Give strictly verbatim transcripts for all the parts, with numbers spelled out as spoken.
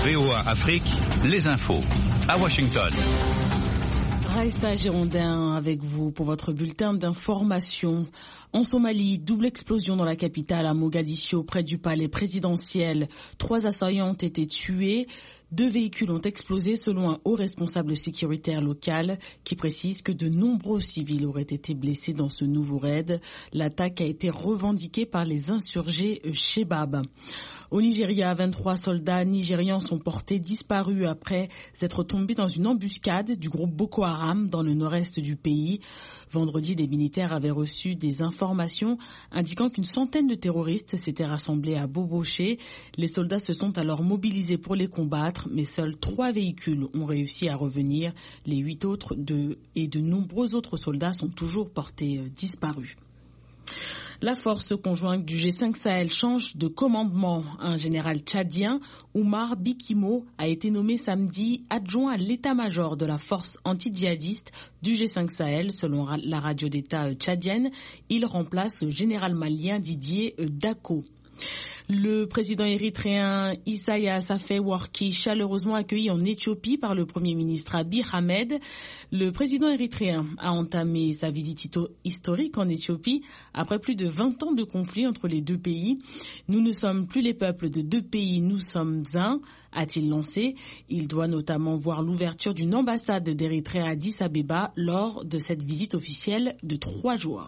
V O A Afrique, les infos. À Washington. Raissa Girondin avec vous pour votre bulletin d'information. En Somalie, double explosion dans la capitale à Mogadiscio près du palais présidentiel. Trois assaillants ont été tués. Deux véhicules ont explosé selon un haut responsable sécuritaire local qui précise que de nombreux civils auraient été blessés dans ce nouveau raid. L'attaque a été revendiquée par les insurgés Shebab. Au Nigeria, vingt-trois soldats nigérians sont portés disparus après être tombés dans une embuscade du groupe Boko Haram dans le nord-est du pays. Vendredi, des militaires avaient reçu des informations indiquant qu'une centaine de terroristes s'étaient rassemblés à Boboché. Les soldats se sont alors mobilisés pour les combattre, mais seuls trois véhicules ont réussi à revenir. Les huit autres de, et de nombreux autres soldats sont toujours portés euh, disparus. La force conjointe du G cinq Sahel change de commandement. Un général tchadien, Oumar Bikimo, a été nommé samedi adjoint à l'état-major de la force anti-djihadiste du G cinq Sahel, selon la radio d'État tchadienne. Il remplace le général malien Didier Dako. Le président érythréen Isaias Afewerki, chaleureusement accueilli en Éthiopie par le premier ministre Abiy Ahmed. Le président érythréen a entamé sa visite historique en Éthiopie après plus de vingt ans de conflit entre les deux pays. Nous ne sommes plus les peuples de deux pays, nous sommes un, a-t-il lancé. Il doit notamment voir l'ouverture d'une ambassade d'Érythrée à Addis Abeba lors de cette visite officielle de trois jours.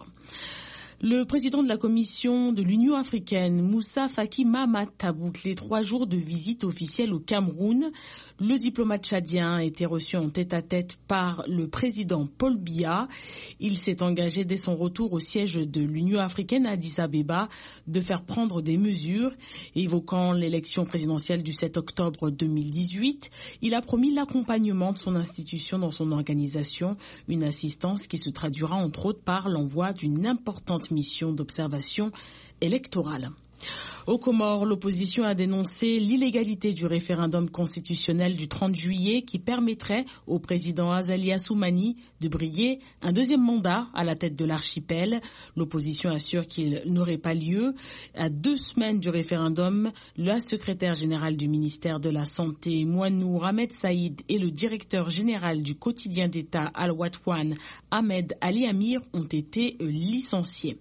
Le président de la Commission de l'Union africaine, Moussa Faki Mahamat, a bouclé trois jours de visite officielle au Cameroun. Le diplomate tchadien a été reçu en tête-à-tête par le président Paul Biya. Il s'est engagé dès son retour au siège de l'Union africaine à Addis Abeba de faire prendre des mesures. Évoquant l'élection présidentielle du sept octobre deux mille dix-huit, il a promis l'accompagnement de son institution dans son organisation, une assistance qui se traduira entre autres par l'envoi d'une importante mission d'observation électorale. Aux Comores, l'opposition a dénoncé l'illégalité du référendum constitutionnel du trente juillet qui permettrait au président Azali Assoumani de briguer un deuxième mandat à la tête de l'archipel. L'opposition assure qu'il n'aurait pas lieu. À deux semaines du référendum, la secrétaire générale du ministère de la Santé, Mouanou Ahmed Saïd, et le directeur général du quotidien d'État Al-Watwan, Ahmed Ali Amir, ont été licenciés.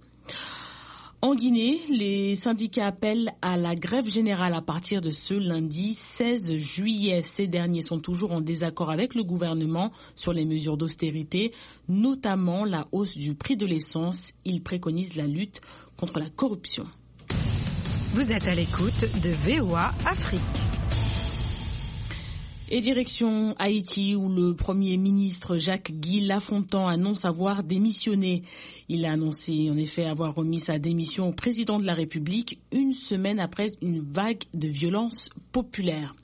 En Guinée, les syndicats appellent à la grève générale à partir de ce lundi seize juillet. Ces derniers sont toujours en désaccord avec le gouvernement sur les mesures d'austérité, notamment la hausse du prix de l'essence. Ils préconisent la lutte contre la corruption. Vous êtes à l'écoute de V O A Afrique. Et direction Haïti où le Premier ministre Jacques-Guy Lafontan annonce avoir démissionné. Il a annoncé en effet avoir remis sa démission au président de la République une semaine après une vague de violence populaire.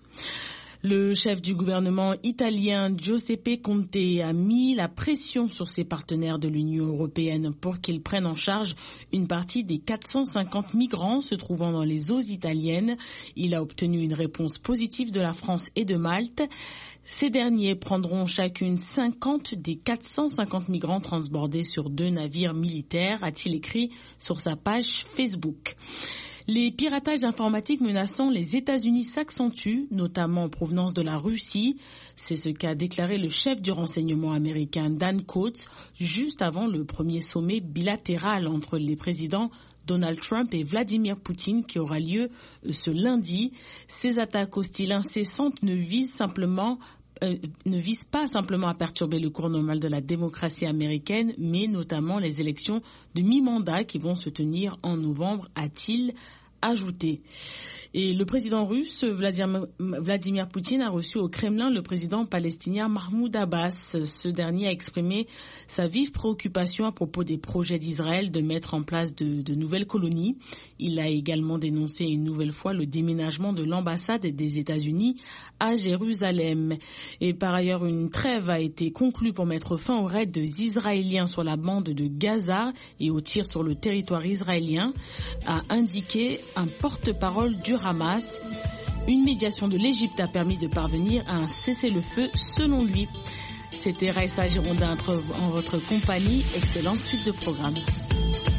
Le chef du gouvernement italien Giuseppe Conte a mis la pression sur ses partenaires de l'Union européenne pour qu'ils prennent en charge une partie des quatre cent cinquante migrants se trouvant dans les eaux italiennes. Il a obtenu une réponse positive de la France et de Malte. Ces derniers prendront chacune cinquante des quatre cent cinquante migrants transbordés sur deux navires militaires, a-t-il écrit sur sa page Facebook. Les piratages informatiques menaçant les États-Unis s'accentuent, notamment en provenance de la Russie. C'est ce qu'a déclaré le chef du renseignement américain Dan Coats juste avant le premier sommet bilatéral entre les présidents Donald Trump et Vladimir Poutine qui aura lieu ce lundi. Ces attaques hostiles incessantes ne visent simplement Euh, ne vise pas simplement à perturber le cours normal de la démocratie américaine, mais notamment les élections de mi-mandat qui vont se tenir en novembre, a-t-il ajouté. Et le président russe, Vladimir, Vladimir Poutine, a reçu au Kremlin le président palestinien Mahmoud Abbas. Ce dernier a exprimé sa vive préoccupation à propos des projets d'Israël de mettre en place de, de nouvelles colonies. Il a également dénoncé une nouvelle fois le déménagement de l'ambassade des États-Unis à Jérusalem. Et par ailleurs, une trêve a été conclue pour mettre fin aux raids des Israéliens sur la bande de Gaza et aux tirs sur le territoire israélien, a indiqué un porte-parole du Hamas. Une médiation de l'Égypte a permis de parvenir à un cessez-le-feu selon lui. C'était Raissa Girondin en votre compagnie. Excellente suite de programme.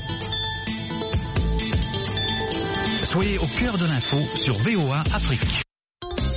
Soyez au cœur de l'info sur V O A Afrique.